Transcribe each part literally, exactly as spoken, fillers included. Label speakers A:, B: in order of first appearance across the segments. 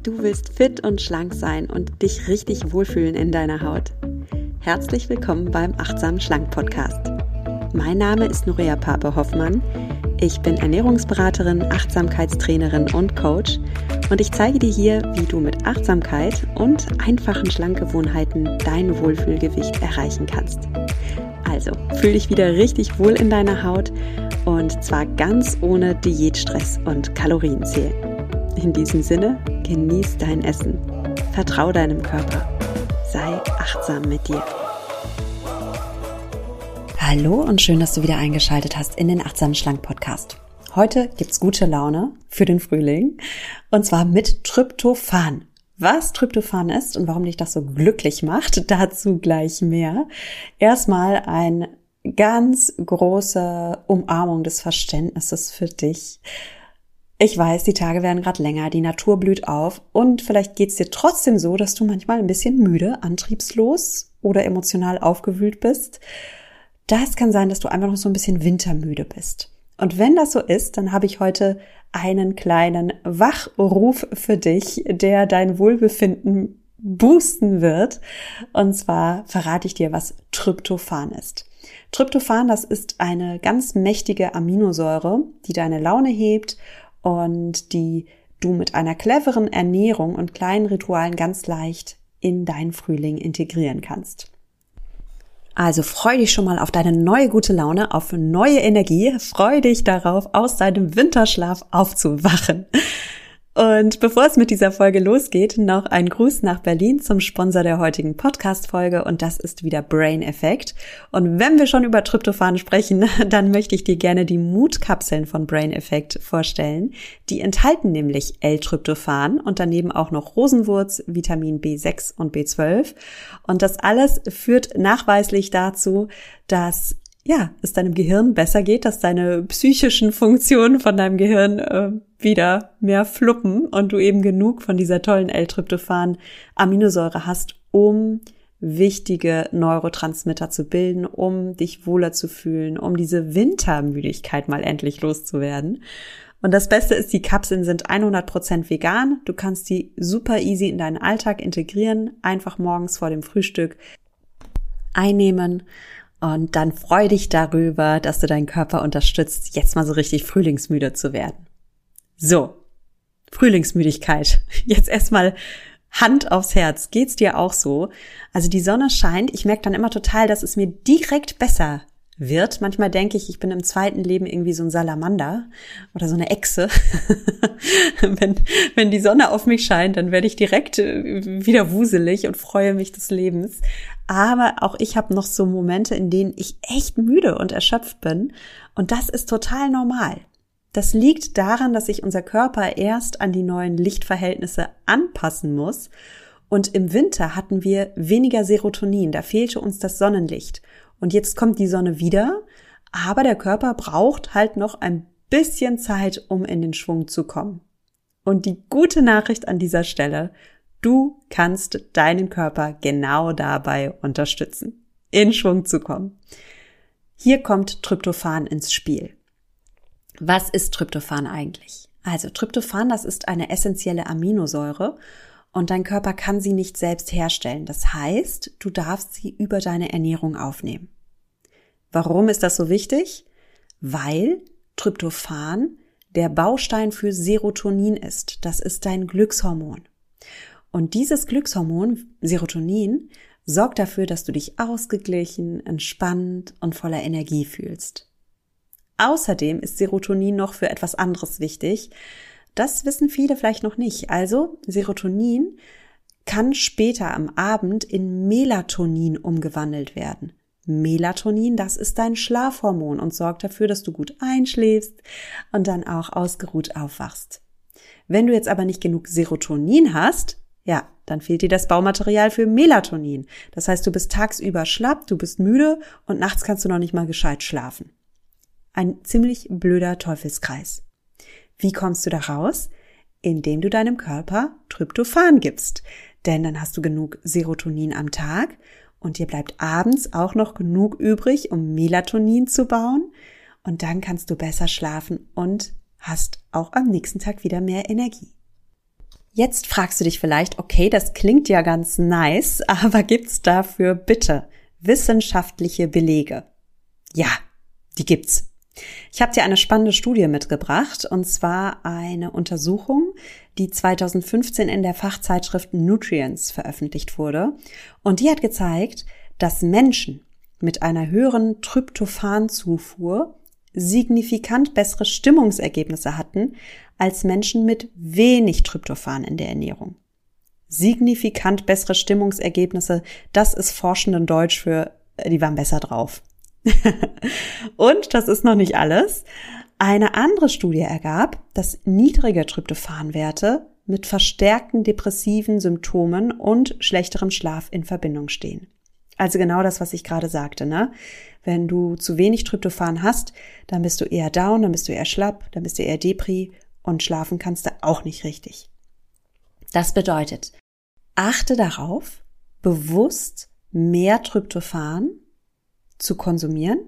A: Du willst fit und schlank sein und dich richtig wohlfühlen in deiner Haut. Herzlich willkommen beim Achtsam Schlank Podcast. Mein Name ist Nuria Pape-Hoffmann. Ich bin Ernährungsberaterin, Achtsamkeitstrainerin und Coach und ich zeige dir hier, wie du mit Achtsamkeit und einfachen Schlankgewohnheiten dein Wohlfühlgewicht erreichen kannst. Also, fühl dich wieder richtig wohl in deiner Haut und zwar ganz ohne Diätstress und Kalorienzählen. In diesem Sinne, genieß dein Essen, vertrau deinem Körper, sei achtsam mit dir. Hallo und schön, dass du wieder eingeschaltet hast in den Achtsam Schlank Podcast. Heute gibt's gute Laune für den Frühling und zwar mit Tryptophan. Was Tryptophan ist und warum dich das so glücklich macht, dazu gleich mehr. Erstmal eine ganz große Umarmung des Verständnisses für dich. Ich weiß, die Tage werden gerade länger, die Natur blüht auf und vielleicht geht's dir trotzdem so, dass du manchmal ein bisschen müde, antriebslos oder emotional aufgewühlt bist. Das kann sein, dass du einfach noch so ein bisschen wintermüde bist. Und wenn das so ist, dann habe ich heute einen kleinen Wachruf für dich, der dein Wohlbefinden boosten wird. Und zwar verrate ich dir, was Tryptophan ist. Tryptophan, das ist eine ganz mächtige Aminosäure, die deine Laune hebt und die du mit einer cleveren Ernährung und kleinen Ritualen ganz leicht in deinen Frühling integrieren kannst. Also freu dich schon mal auf deine neue gute Laune, auf neue Energie. Freu dich darauf, aus deinem Winterschlaf aufzuwachen. Und bevor es mit dieser Folge losgeht, noch ein Gruß nach Berlin zum Sponsor der heutigen Podcast-Folge und das ist wieder Brain Effect. Und wenn wir schon über Tryptophan sprechen, dann möchte ich dir gerne die Mutkapseln von Brain Effect vorstellen. Die enthalten nämlich L-Tryptophan und daneben auch noch Rosenwurz, Vitamin B sechs und B zwölf. Und das alles führt nachweislich dazu, dass ja, es deinem Gehirn besser geht, dass deine psychischen Funktionen von deinem Gehirn äh, wieder mehr fluppen und du eben genug von dieser tollen L-Tryptophan-Aminosäure hast, um wichtige Neurotransmitter zu bilden, um dich wohler zu fühlen, um diese Wintermüdigkeit mal endlich loszuwerden. Und das Beste ist, die Kapseln sind hundert Prozent vegan. Du kannst die super easy in deinen Alltag integrieren, einfach morgens vor dem Frühstück einnehmen. Und dann freu dich darüber, dass du deinen Körper unterstützt, jetzt mal so richtig frühlingsmüde zu werden. So, Frühlingsmüdigkeit. Jetzt erstmal Hand aufs Herz. Geht's dir auch so? Also die Sonne scheint. Ich merke dann immer total, dass es mir direkt besser wird. Manchmal denke ich, ich bin im zweiten Leben irgendwie so ein Salamander oder so eine Echse. wenn, wenn die Sonne auf mich scheint, dann werde ich direkt wieder wuselig und freue mich des Lebens. Aber auch ich habe noch so Momente, in denen ich echt müde und erschöpft bin. Und das ist total normal. Das liegt daran, dass sich unser Körper erst an die neuen Lichtverhältnisse anpassen muss. Und im Winter hatten wir weniger Serotonin, da fehlte uns das Sonnenlicht. Und jetzt kommt die Sonne wieder, aber der Körper braucht halt noch ein bisschen Zeit, um in den Schwung zu kommen. Und die gute Nachricht an dieser Stelle: Du kannst deinen Körper genau dabei unterstützen, in Schwung zu kommen. Hier kommt Tryptophan ins Spiel. Was ist Tryptophan eigentlich? Also Tryptophan, das ist eine essentielle Aminosäure und dein Körper kann sie nicht selbst herstellen. Das heißt, du darfst sie über deine Ernährung aufnehmen. Warum ist das so wichtig? Weil Tryptophan der Baustein für Serotonin ist. Das ist dein Glückshormon. Und dieses Glückshormon, Serotonin, sorgt dafür, dass du dich ausgeglichen, entspannt und voller Energie fühlst. Außerdem ist Serotonin noch für etwas anderes wichtig. Das wissen viele vielleicht noch nicht. Also Serotonin kann später am Abend in Melatonin umgewandelt werden. Melatonin, das ist dein Schlafhormon und sorgt dafür, dass du gut einschläfst und dann auch ausgeruht aufwachst. Wenn du jetzt aber nicht genug Serotonin hast, ja, dann fehlt dir das Baumaterial für Melatonin. Das heißt, du bist tagsüber schlapp, du bist müde und nachts kannst du noch nicht mal gescheit schlafen. Ein ziemlich blöder Teufelskreis. Wie kommst du da raus? Indem du deinem Körper Tryptophan gibst. Denn dann hast du genug Serotonin am Tag und dir bleibt abends auch noch genug übrig, um Melatonin zu bauen. Und dann kannst du besser schlafen und hast auch am nächsten Tag wieder mehr Energie. Jetzt fragst du dich vielleicht, okay, das klingt ja ganz nice, aber gibt's dafür bitte wissenschaftliche Belege? Ja, die gibt's. Ich habe dir eine spannende Studie mitgebracht, und zwar eine Untersuchung, die zweitausendfünfzehn in der Fachzeitschrift Nutrients veröffentlicht wurde. Und die hat gezeigt, dass Menschen mit einer höheren Tryptophan-Zufuhr signifikant bessere Stimmungsergebnisse hatten als Menschen mit wenig Tryptophan in der Ernährung. Signifikant bessere Stimmungsergebnisse, das ist forschenden Deutsch für, die waren besser drauf. Und das ist noch nicht alles. Eine andere Studie ergab, dass niedrige Tryptophanwerte mit verstärkten depressiven Symptomen und schlechterem Schlaf in Verbindung stehen. Also genau das, was ich gerade sagte, ne? Wenn du zu wenig Tryptophan hast, dann bist du eher down, dann bist du eher schlapp, dann bist du eher Depri und schlafen kannst du auch nicht richtig. Das bedeutet, achte darauf, bewusst mehr Tryptophan zu konsumieren,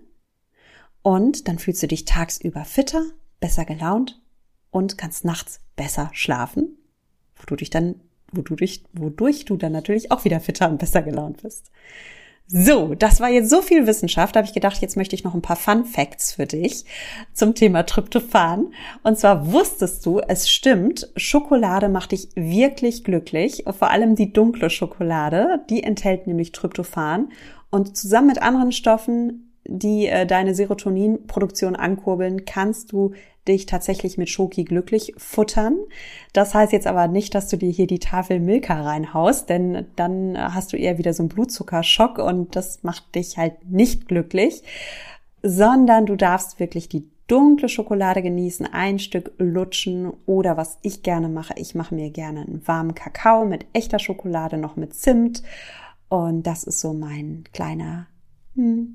A: und dann fühlst du dich tagsüber fitter, besser gelaunt und kannst nachts besser schlafen, wo du dich dann, wo du dich, wodurch du dann natürlich auch wieder fitter und besser gelaunt bist. So, das war jetzt so viel Wissenschaft, da habe ich gedacht, jetzt möchte ich noch ein paar Fun Facts für dich zum Thema Tryptophan. Und zwar wusstest du, es stimmt, Schokolade macht dich wirklich glücklich, vor allem die dunkle Schokolade, die enthält nämlich Tryptophan, und zusammen mit anderen Stoffen, die äh, deine Serotoninproduktion ankurbeln, kannst du dich tatsächlich mit Schoki glücklich futtern. Das heißt jetzt aber nicht, dass du dir hier die Tafel Milka reinhaust, denn dann hast du eher wieder so einen Blutzuckerschock und das macht dich halt nicht glücklich, sondern du darfst wirklich die dunkle Schokolade genießen, ein Stück lutschen, oder was ich gerne mache, ich mache mir gerne einen warmen Kakao mit echter Schokolade, noch mit Zimt, und das ist so mein kleiner hm,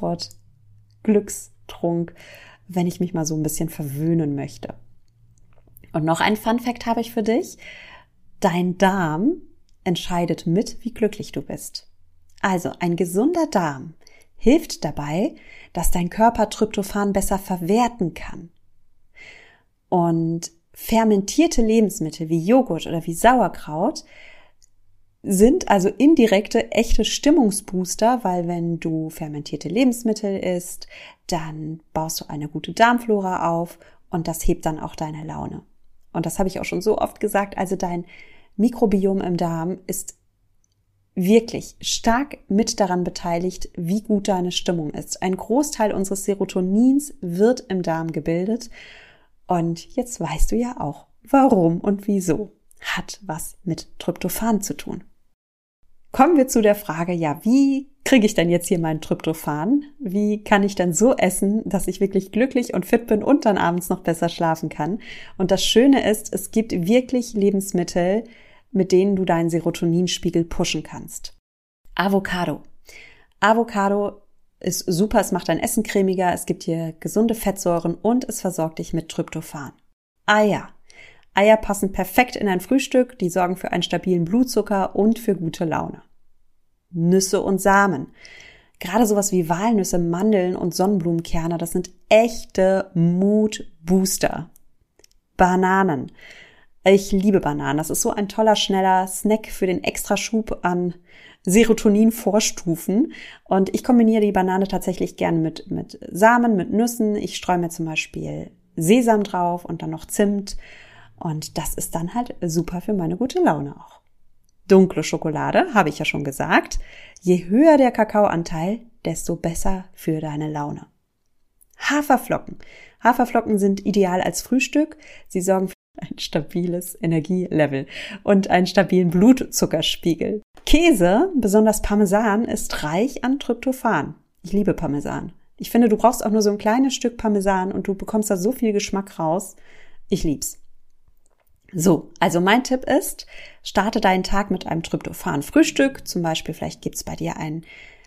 A: Komfort-Glückstrunk, wenn ich mich mal so ein bisschen verwöhnen möchte. Und noch ein Fun-Fact habe ich für dich. Dein Darm entscheidet mit, wie glücklich du bist. Also ein gesunder Darm hilft dabei, dass dein Körper Tryptophan besser verwerten kann. Und fermentierte Lebensmittel wie Joghurt oder wie Sauerkraut sind also indirekte, echte Stimmungsbooster, weil wenn du fermentierte Lebensmittel isst, dann baust du eine gute Darmflora auf und das hebt dann auch deine Laune. Und das habe ich auch schon so oft gesagt, also dein Mikrobiom im Darm ist wirklich stark mit daran beteiligt, wie gut deine Stimmung ist. Ein Großteil unseres Serotonins wird im Darm gebildet, und jetzt weißt du ja auch, warum und wieso. Hat was mit Tryptophan zu tun. Kommen wir zu der Frage, ja, wie kriege ich denn jetzt hier meinen Tryptophan? Wie kann ich denn so essen, dass ich wirklich glücklich und fit bin und dann abends noch besser schlafen kann? Und das Schöne ist, es gibt wirklich Lebensmittel, mit denen du deinen Serotoninspiegel pushen kannst. Avocado. Avocado ist super, es macht dein Essen cremiger, es gibt dir gesunde Fettsäuren und es versorgt dich mit Tryptophan. Eier. Eier passen perfekt in ein Frühstück, die sorgen für einen stabilen Blutzucker und für gute Laune. Nüsse und Samen. Gerade sowas wie Walnüsse, Mandeln und Sonnenblumenkerne, das sind echte Mood-Booster. Bananen. Ich liebe Bananen. Das ist so ein toller, schneller Snack für den Extraschub an Serotonin-Vorstufen. Und ich kombiniere die Banane tatsächlich gern mit, mit Samen, mit Nüssen. Ich streue mir zum Beispiel Sesam drauf und dann noch Zimt. Und das ist dann halt super für meine gute Laune auch. Dunkle Schokolade, habe ich ja schon gesagt. Je höher der Kakaoanteil, desto besser für deine Laune. Haferflocken. Haferflocken sind ideal als Frühstück. Sie sorgen für ein stabiles Energielevel und einen stabilen Blutzuckerspiegel. Käse, besonders Parmesan, ist reich an Tryptophan. Ich liebe Parmesan. Ich finde, du brauchst auch nur so ein kleines Stück Parmesan und du bekommst da so viel Geschmack raus. Ich lieb's. So, also mein Tipp ist, starte deinen Tag mit einem Tryptophan-Frühstück. Zum Beispiel, vielleicht gibt's bei dir ein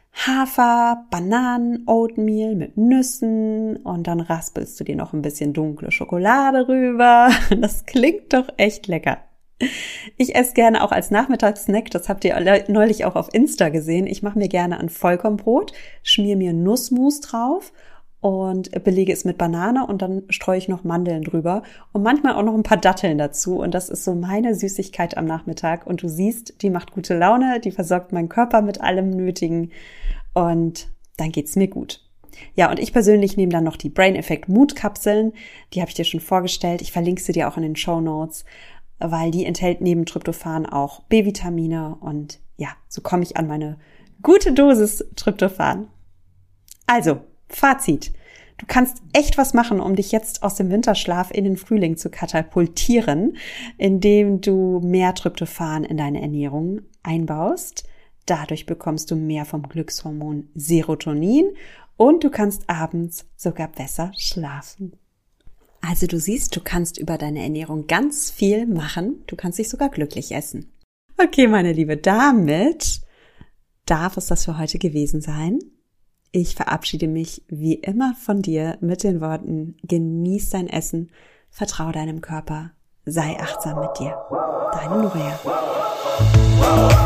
A: Hafer, Bananen, Oatmeal mit Nüssen und dann raspelst du dir noch ein bisschen dunkle Schokolade rüber. Das klingt doch echt lecker. Ich esse gerne auch als Nachmittagssnack, das habt ihr neulich auch auf Insta gesehen. Ich mache mir gerne ein Vollkornbrot, schmier mir Nussmus drauf und belege es mit Banane und dann streue ich noch Mandeln drüber und manchmal auch noch ein paar Datteln dazu. Und das ist so meine Süßigkeit am Nachmittag. Und du siehst, die macht gute Laune, die versorgt meinen Körper mit allem Nötigen und dann geht's mir gut. Ja, und ich persönlich nehme dann noch die Brain Effect Mood Kapseln. Die habe ich dir schon vorgestellt. Ich verlinke sie dir auch in den Shownotes, weil die enthält neben Tryptophan auch B-Vitamine. Und ja, so komme ich an meine gute Dosis Tryptophan. Also, Fazit. Du kannst echt was machen, um dich jetzt aus dem Winterschlaf in den Frühling zu katapultieren, indem du mehr Tryptophan in deine Ernährung einbaust. Dadurch bekommst du mehr vom Glückshormon Serotonin und du kannst abends sogar besser schlafen. Also du siehst, du kannst über deine Ernährung ganz viel machen. Du kannst dich sogar glücklich essen. Okay, meine Liebe, damit darf es das für heute gewesen sein. Ich verabschiede mich wie immer von dir mit den Worten: Genieß dein Essen, vertrau deinem Körper, sei achtsam mit dir. Deine Nuria.